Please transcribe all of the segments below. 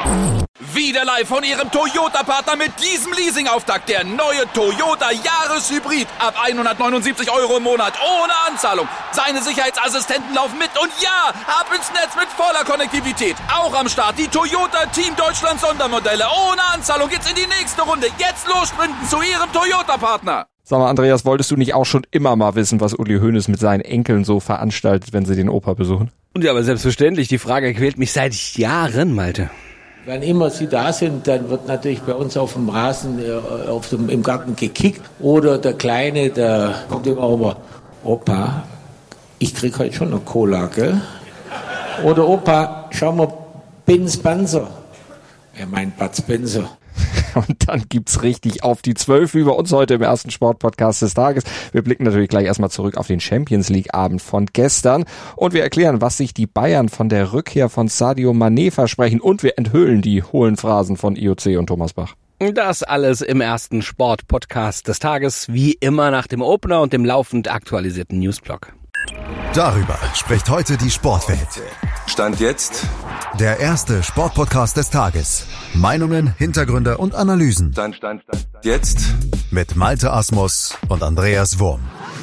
Wieder live von Ihrem Toyota-Partner mit diesem Leasing-Auftakt. Der neue Toyota Jahreshybrid. Ab 179 € im Monat. Ohne Anzahlung. Seine Sicherheitsassistenten laufen mit. Und ja, ab ins Netz mit voller Konnektivität. Auch am Start die Toyota Team Deutschland Sondermodelle. Ohne Anzahlung geht's in die nächste Runde. Jetzt los sprinten zu Ihrem Toyota-Partner. Sag mal, Andreas, wolltest du nicht auch schon immer mal wissen, was Uli Hoeneß mit seinen Enkeln so veranstaltet, wenn sie den Opa besuchen? Ja, aber selbstverständlich. Die Frage quält mich seit Jahren, Malte. Wann immer sie da sind, dann wird natürlich bei uns auf dem Rasen im Garten gekickt. Oder der Kleine, der kommt immer rüber. Opa, ich krieg heute schon eine Cola, gell? Oder Opa, schau mal, Bud Spencer. Er meint Bud Spencer. Und dann gibt's richtig auf die 12 über uns heute im ersten Sportpodcast des Tages. Wir blicken natürlich gleich erstmal zurück auf den Champions-League-Abend von gestern. Und wir erklären, was sich die Bayern von der Rückkehr von Sadio Mané versprechen. Und wir enthüllen die hohlen Phrasen von IOC und Thomas Bach. Das alles im ersten Sportpodcast des Tages, wie immer nach dem Opener und dem laufend aktualisierten Newsblog. Darüber spricht heute die Sportwelt. Stand jetzt der erste Sportpodcast des Tages. Meinungen, Hintergründe und Analysen. Stand jetzt mit Malte Asmus und Andreas Wurm.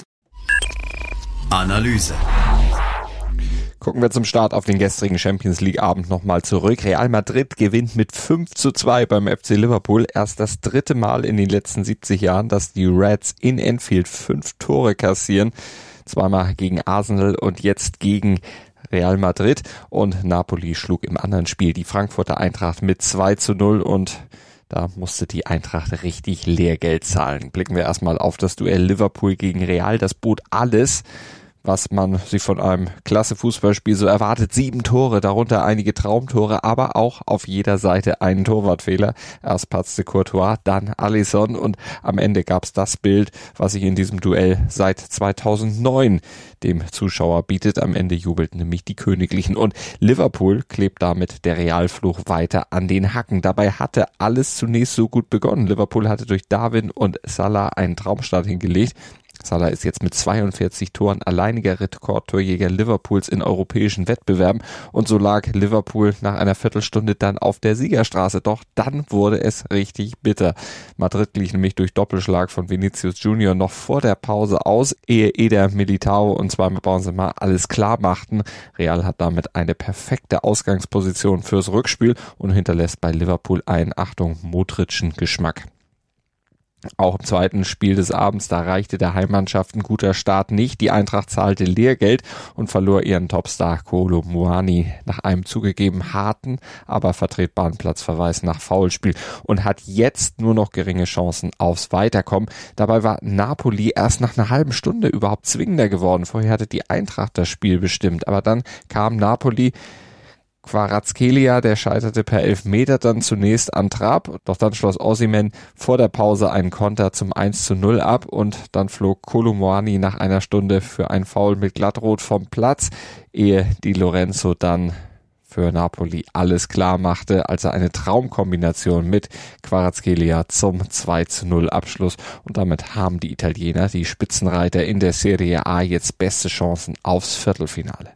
Analyse. Gucken wir zum Start auf den gestrigen Champions-League-Abend nochmal zurück. Real Madrid gewinnt mit 5:2 beim FC Liverpool. Erst das dritte Mal in den letzten 70 Jahren, dass die Reds in Anfield 5 Tore kassieren. Zweimal gegen Arsenal und jetzt gegen Real Madrid. Und Napoli schlug im anderen Spiel die Frankfurter Eintracht mit 2:0 und da musste die Eintracht richtig Lehrgeld zahlen. Blicken wir erstmal auf das Duell Liverpool gegen Real. Das bot alles, was man sich von einem klasse Fußballspiel so erwartet. 7 Tore, darunter einige Traumtore, aber auch auf jeder Seite einen Torwartfehler. Erst patzte Courtois, dann Alisson und am Ende gab's das Bild, was sich in diesem Duell seit 2009 dem Zuschauer bietet. Am Ende jubelten nämlich die Königlichen und Liverpool klebt damit der Realfluch weiter an den Hacken. Dabei hatte alles zunächst so gut begonnen. Liverpool hatte durch Darwin und Salah einen Traumstart hingelegt. Salah ist jetzt mit 42 Toren alleiniger Rekordtorjäger Liverpools in europäischen Wettbewerben und so lag Liverpool nach einer Viertelstunde dann auf der Siegerstraße. Doch dann wurde es richtig bitter. Madrid glich nämlich durch Doppelschlag von Vinicius Junior noch vor der Pause aus, ehe Eder, Militao und zweimal Benzema alles klar machten. Real hat damit eine perfekte Ausgangsposition fürs Rückspiel und hinterlässt bei Liverpool einen, Achtung, modrischen Geschmack. Auch im zweiten Spiel des Abends, da reichte der Heimmannschaft ein guter Start nicht. Die Eintracht zahlte Lehrgeld und verlor ihren Topstar Kolo Muani nach einem zugegeben harten, aber vertretbaren Platzverweis nach Foulspiel und hat jetzt nur noch geringe Chancen aufs Weiterkommen. Dabei war Napoli erst nach einer halben Stunde überhaupt zwingender geworden. Vorher hatte die Eintracht das Spiel bestimmt, aber dann kam Napoli. Kvaratskhelia, der scheiterte per Elfmeter dann zunächst an Trab, doch dann schloss Osimhen vor der Pause einen Konter zum 1:0 ab und dann flog Kolo Muani nach einer Stunde für ein Foul mit Glattrot vom Platz, ehe Di Lorenzo dann für Napoli alles klar machte, als er eine Traumkombination mit Kvaratskhelia zum 2:0 Abschluss und damit haben die Italiener, die Spitzenreiter in der Serie A, jetzt beste Chancen aufs Viertelfinale.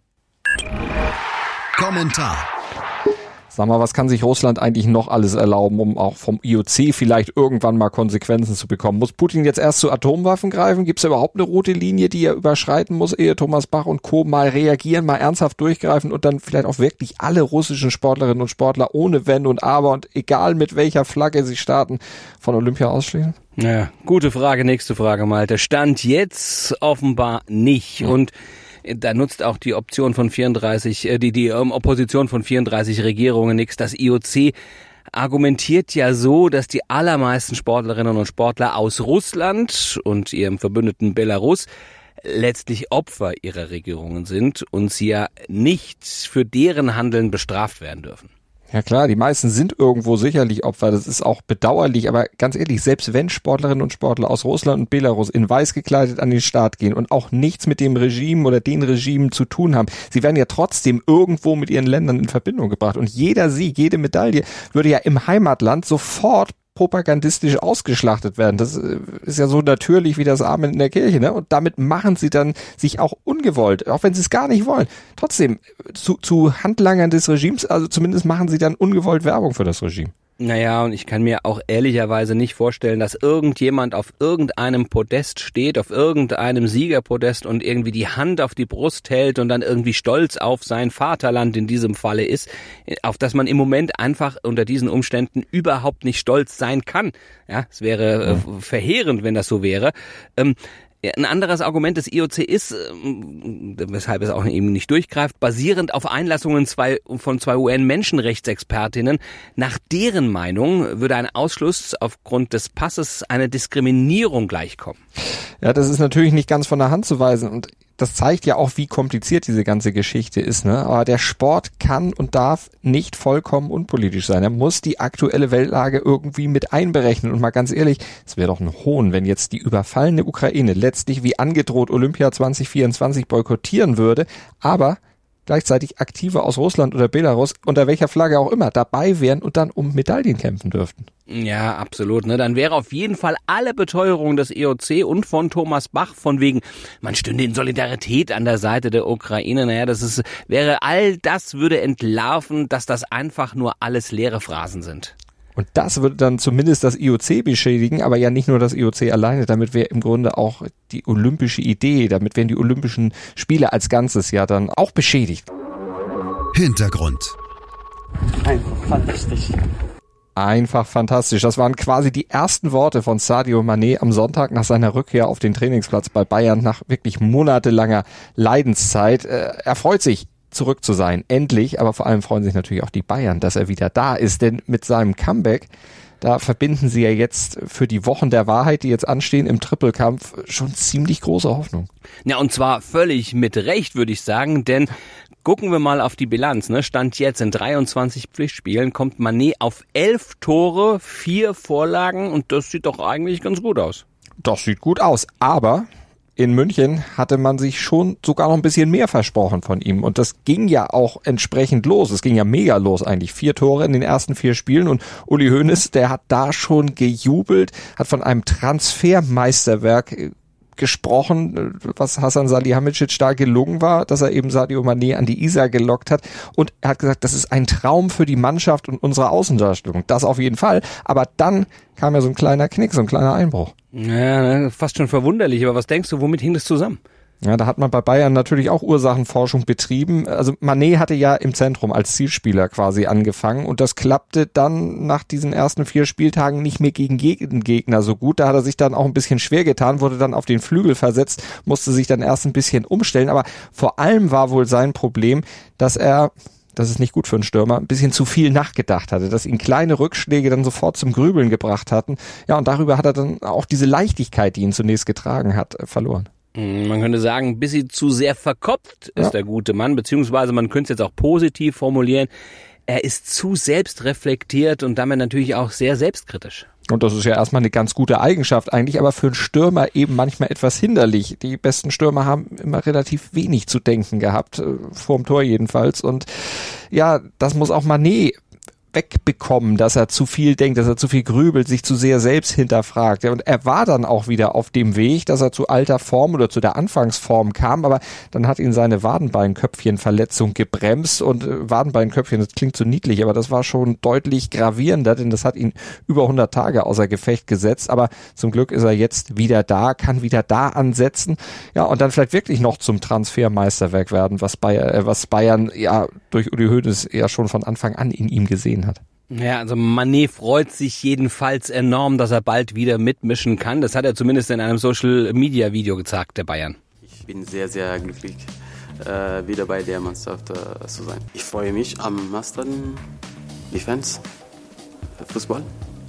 Kommentar. Sag mal, was kann sich Russland eigentlich noch alles erlauben, um auch vom IOC vielleicht irgendwann mal Konsequenzen zu bekommen? Muss Putin jetzt erst zu Atomwaffen greifen? Gibt es überhaupt eine rote Linie, die er überschreiten muss, ehe Thomas Bach und Co. mal reagieren, mal ernsthaft durchgreifen und dann vielleicht auch wirklich alle russischen Sportlerinnen und Sportler ohne Wenn und Aber und egal mit welcher Flagge sie starten, von Olympia ausschließen? Ja, gute Frage, nächste Frage, Malte. Stand jetzt offenbar nicht und da nutzt auch die Option von 34, die Opposition von 34 Regierungen nichts. Das IOC argumentiert ja so, dass die allermeisten Sportlerinnen und Sportler aus Russland und ihrem Verbündeten Belarus letztlich Opfer ihrer Regierungen sind und sie ja nicht für deren Handeln bestraft werden dürfen. Ja klar, die meisten sind irgendwo sicherlich Opfer, das ist auch bedauerlich, aber ganz ehrlich, selbst wenn Sportlerinnen und Sportler aus Russland und Belarus in weiß gekleidet an den Start gehen und auch nichts mit dem Regime oder den Regimen zu tun haben, sie werden ja trotzdem irgendwo mit ihren Ländern in Verbindung gebracht und jeder Sieg, jede Medaille würde ja im Heimatland sofort propagandistisch ausgeschlachtet werden. Das ist ja so natürlich wie das Amen in der Kirche, ne? Und damit machen sie dann sich auch ungewollt, auch wenn sie es gar nicht wollen. Trotzdem zu Handlangern des Regimes, also zumindest machen sie dann ungewollt Werbung für das Regime. Naja, und ich kann mir auch ehrlicherweise nicht vorstellen, dass irgendjemand auf irgendeinem Podest steht, auf irgendeinem Siegerpodest und irgendwie die Hand auf die Brust hält und dann irgendwie stolz auf sein Vaterland in diesem Falle ist, auf das man im Moment einfach unter diesen Umständen überhaupt nicht stolz sein kann. Ja, es wäre verheerend, wenn das so wäre. Ein anderes Argument des IOC ist, weshalb es auch eben nicht durchgreift, basierend auf Einlassungen von zwei UN-Menschenrechtsexpertinnen. Nach deren Meinung würde ein Ausschluss aufgrund des Passes eine Diskriminierung gleichkommen. Ja, das ist natürlich nicht ganz von der Hand zu weisen und das zeigt ja auch, wie kompliziert diese ganze Geschichte ist, ne? Aber der Sport kann und darf nicht vollkommen unpolitisch sein. Er muss die aktuelle Weltlage irgendwie mit einberechnen. Und mal ganz ehrlich, es wäre doch ein Hohn, wenn jetzt die überfallene Ukraine letztlich wie angedroht Olympia 2024 boykottieren würde, aber gleichzeitig Aktive aus Russland oder Belarus, unter welcher Flagge auch immer, dabei wären und dann um Medaillen kämpfen dürften. Ja, absolut. Ne? Dann wäre auf jeden Fall alle Beteuerung des IOC und von Thomas Bach von wegen, man stünde in Solidarität an der Seite der Ukraine. Naja, all das würde entlarven, dass das einfach nur alles leere Phrasen sind. Und das würde dann zumindest das IOC beschädigen, aber ja nicht nur das IOC alleine, damit wäre im Grunde auch die olympische Idee, damit wären die Olympischen Spiele als Ganzes ja dann auch beschädigt. Hintergrund. Einfach fantastisch. Das waren quasi die ersten Worte von Sadio Mané am Sonntag nach seiner Rückkehr auf den Trainingsplatz bei Bayern nach wirklich monatelanger Leidenszeit. Er freut sich, zurück zu sein, endlich, aber vor allem freuen sich natürlich auch die Bayern, dass er wieder da ist, denn mit seinem Comeback, da verbinden sie ja jetzt für die Wochen der Wahrheit, die jetzt anstehen im Trippelkampf, schon ziemlich große Hoffnung. Ja, und zwar völlig mit Recht, würde ich sagen, denn gucken wir mal auf die Bilanz, ne? Stand jetzt in 23 Pflichtspielen, kommt Mané auf 11 Tore, 4 Vorlagen und das sieht doch eigentlich ganz gut aus. Das sieht gut aus, aber in München hatte man sich schon sogar noch ein bisschen mehr versprochen von ihm. Und das ging ja auch entsprechend los. Es ging ja mega los eigentlich. 4 Tore in den ersten 4 Spielen. Und Uli Hoeneß, der hat da schon gejubelt, hat von einem Transfermeisterwerk gesprochen, was Hasan Salihamidzic da gelungen war, dass er eben Sadio Mané an die Isar gelockt hat. Und er hat gesagt, das ist ein Traum für die Mannschaft und unsere Außendarstellung. Das auf jeden Fall. Aber dann kam ja so ein kleiner Knick, so ein kleiner Einbruch. Ja, fast schon verwunderlich. Aber was denkst du, womit hing das zusammen? Ja, da hat man bei Bayern natürlich auch Ursachenforschung betrieben. Also Mané hatte ja im Zentrum als Zielspieler quasi angefangen und das klappte dann nach diesen ersten 4 Spieltagen nicht mehr gegen jeden Gegner so gut. Da hat er sich dann auch ein bisschen schwer getan, wurde dann auf den Flügel versetzt, musste sich dann erst ein bisschen umstellen. Aber vor allem war wohl sein Problem, dass er, das ist nicht gut für einen Stürmer, ein bisschen zu viel nachgedacht hatte, dass ihn kleine Rückschläge dann sofort zum Grübeln gebracht hatten. Ja, und darüber hat er dann auch diese Leichtigkeit, die ihn zunächst getragen hat, verloren. Man könnte sagen, ein bisschen zu sehr verkopft ist der gute Mann, beziehungsweise man könnte es jetzt auch positiv formulieren. Er ist zu selbstreflektiert und damit natürlich auch sehr selbstkritisch. Und das ist ja erstmal eine ganz gute Eigenschaft eigentlich, aber für einen Stürmer eben manchmal etwas hinderlich. Die besten Stürmer haben immer relativ wenig zu denken gehabt, vorm Tor jedenfalls. Und ja, das muss auch Mané wegbekommen, dass er zu viel denkt, dass er zu viel grübelt, sich zu sehr selbst hinterfragt. Und er war dann auch wieder auf dem Weg, dass er zu alter Form oder zu der Anfangsform kam, aber dann hat ihn seine Wadenbeinköpfchenverletzung gebremst und Wadenbeinköpfchen, das klingt so niedlich, aber das war schon deutlich gravierender, denn das hat ihn über 100 Tage außer Gefecht gesetzt, aber zum Glück ist er jetzt wieder da, kann wieder da ansetzen, ja, und dann vielleicht wirklich noch zum Transfermeisterwerk werden, was Bayern ja durch Uli Hoeneß ja schon von Anfang an in ihm gesehen hat. Ja, also Mané freut sich jedenfalls enorm, dass er bald wieder mitmischen kann. Das hat er zumindest in einem Social-Media-Video gesagt, der Bayern. Ich bin sehr, sehr glücklich, wieder bei der Mannschaft zu sein. Ich freue mich am meisten, die Fans, Fußball,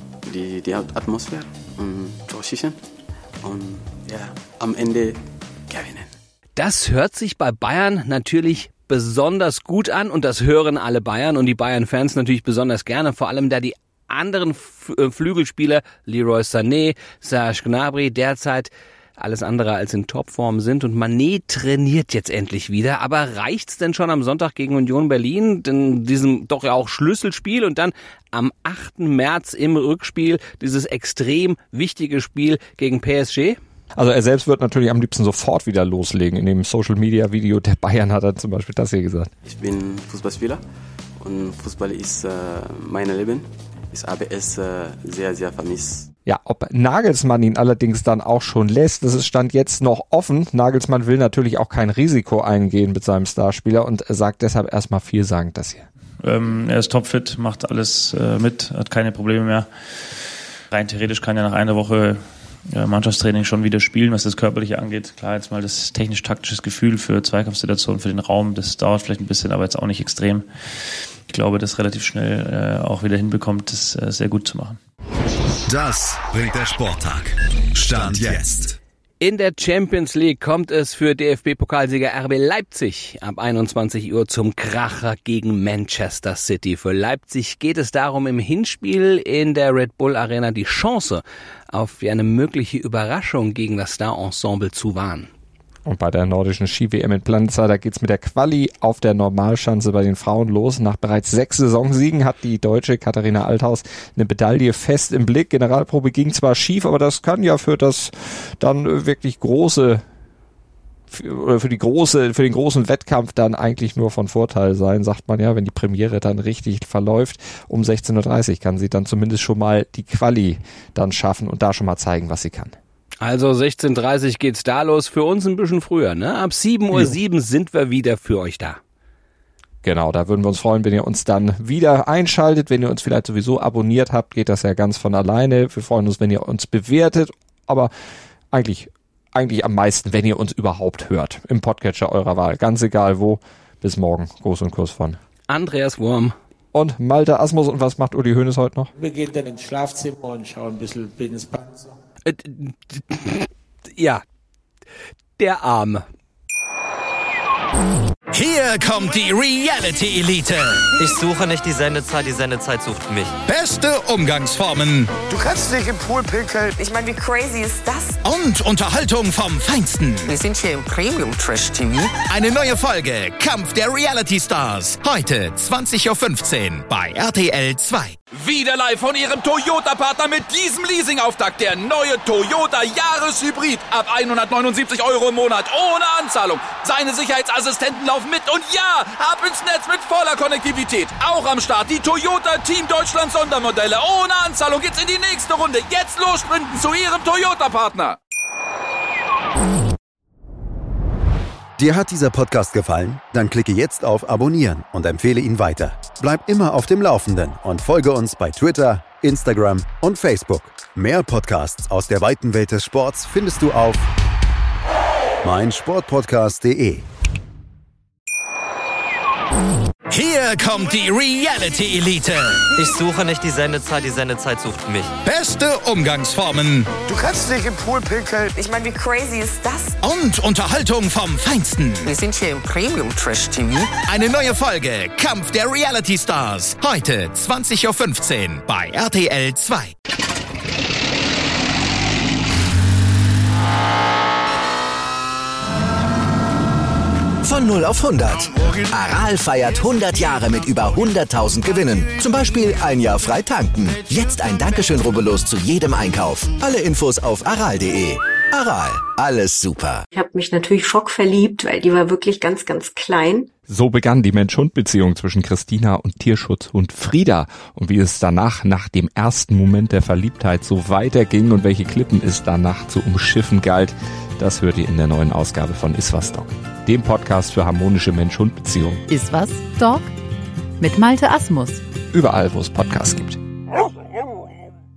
die Atmosphäre und Torschießen und ja, am Ende gewinnen. Das hört sich bei Bayern natürlich besonders gut an und das hören alle Bayern und die Bayern-Fans natürlich besonders gerne, vor allem da die anderen Flügelspieler, Leroy Sané, Serge Gnabry, derzeit alles andere als in Topform sind. Und Mané trainiert jetzt endlich wieder. Aber reicht's denn schon am Sonntag gegen Union Berlin, in diesem doch ja auch Schlüsselspiel, und dann am 8. März im Rückspiel dieses extrem wichtige Spiel gegen PSG? Also er selbst wird natürlich am liebsten sofort wieder loslegen. In dem Social-Media-Video der Bayern hat er zum Beispiel das hier gesagt. Ich bin Fußballspieler und Fußball ist mein Leben. Ich habe es sehr, sehr vermisst. Ja, ob Nagelsmann ihn allerdings dann auch schon lässt, das ist Stand jetzt noch offen. Nagelsmann will natürlich auch kein Risiko eingehen mit seinem Starspieler und sagt deshalb erstmal vielsagend das hier. Er ist topfit, macht alles mit, hat keine Probleme mehr. Rein theoretisch kann er nach einer Woche Mannschaftstraining schon wieder spielen, was das Körperliche angeht. Klar, jetzt mal das technisch-taktisches Gefühl für Zweikampfsituationen, für den Raum, das dauert vielleicht ein bisschen, aber jetzt auch nicht extrem. Ich glaube, das relativ schnell auch wieder hinbekommt, das sehr gut zu machen. Das bringt der Sporttag. Stand jetzt. In der Champions League kommt es für DFB-Pokalsieger RB Leipzig ab 21 Uhr zum Kracher gegen Manchester City. Für Leipzig geht es darum, im Hinspiel in der Red Bull Arena die Chance auf eine mögliche Überraschung gegen das Star-Ensemble zu wahren. Und bei der nordischen Ski-WM in Planitza, da geht's mit der Quali auf der Normalschanze bei den Frauen los. Nach bereits 6 Saisonsiegen hat die Deutsche Katharina Althaus eine Medaille fest im Blick. Generalprobe ging zwar schief, aber das kann ja für das dann wirklich große, oder für den großen Wettkampf dann eigentlich nur von Vorteil sein, sagt man ja, wenn die Premiere dann richtig verläuft. Um 16.30 Uhr kann sie dann zumindest schon mal die Quali dann schaffen und da schon mal zeigen, was sie kann. Also 16.30 Uhr geht's da los, für uns ein bisschen früher, ne? Ab 7.07 Uhr sind wir wieder für euch da. Genau, da würden wir uns freuen, wenn ihr uns dann wieder einschaltet. Wenn ihr uns vielleicht sowieso abonniert habt, geht das ja ganz von alleine. Wir freuen uns, wenn ihr uns bewertet, aber eigentlich am meisten, wenn ihr uns überhaupt hört. Im Podcatcher eurer Wahl, ganz egal wo. Bis morgen. Gruß und Kuss von Andreas Wurm und Malte Asmus. Und was macht Uli Hoeneß heute noch? Wir gehen dann ins Schlafzimmer und schauen ein bisschen Binnens Panzer. Ja, der Arme. Hier kommt die Reality-Elite. Ich suche nicht die Sendezeit sucht mich. Beste Umgangsformen. Du kannst nicht im Pool pinkeln. Ich meine, wie crazy ist das? Und Unterhaltung vom Feinsten. Wir sind hier im Premium-Trash-TV. Eine neue Folge Kampf der Reality-Stars. Heute 20.15 Uhr bei RTL 2. Wieder live von Ihrem Toyota-Partner mit diesem Leasing-Auftakt. Der neue Toyota Jahreshybrid. Ab 179 € im Monat. Ohne Anzahlung. Seine Sicherheitsassistenten laufen mit. Und ja, ab ins Netz mit voller Konnektivität. Auch am Start die Toyota Team Deutschland Sondermodelle. Ohne Anzahlung geht's in die nächste Runde. Jetzt los sprinten zu Ihrem Toyota-Partner. Dir hat dieser Podcast gefallen? Dann klicke jetzt auf Abonnieren und empfehle ihn weiter. Bleib immer auf dem Laufenden und folge uns bei Twitter, Instagram und Facebook. Mehr Podcasts aus der weiten Welt des Sports findest du auf meinsportpodcast.de. Hier kommt die Reality-Elite. Ich suche nicht die Sendezeit sucht mich. Beste Umgangsformen. Du kannst nicht im Pool pinkeln. Ich meine, wie crazy ist das? Und Unterhaltung vom Feinsten. Wir sind hier im Premium-Trash-TV. Eine neue Folge Kampf der Reality-Stars. Heute 20.15 Uhr bei RTL 2. Von 0 auf 100. Aral feiert 100 Jahre mit über 100.000 Gewinnen. Zum Beispiel ein Jahr frei tanken. Jetzt ein Dankeschön, rubbellos zu jedem Einkauf. Alle Infos auf aral.de. Aral, alles super. Ich habe mich natürlich schockverliebt, weil die war wirklich ganz, ganz klein. So begann die Mensch-Hund-Beziehung zwischen Christina und Tierschutzhund Frieda. Und wie es danach, nach dem ersten Moment der Verliebtheit, so weiterging und welche Klippen es danach zu umschiffen galt, das hört ihr in der neuen Ausgabe von Iswas Dog, dem Podcast für harmonische Mensch-Hund-Beziehungen. Iswas Dog mit Malte Asmus. Überall, wo es Podcasts gibt.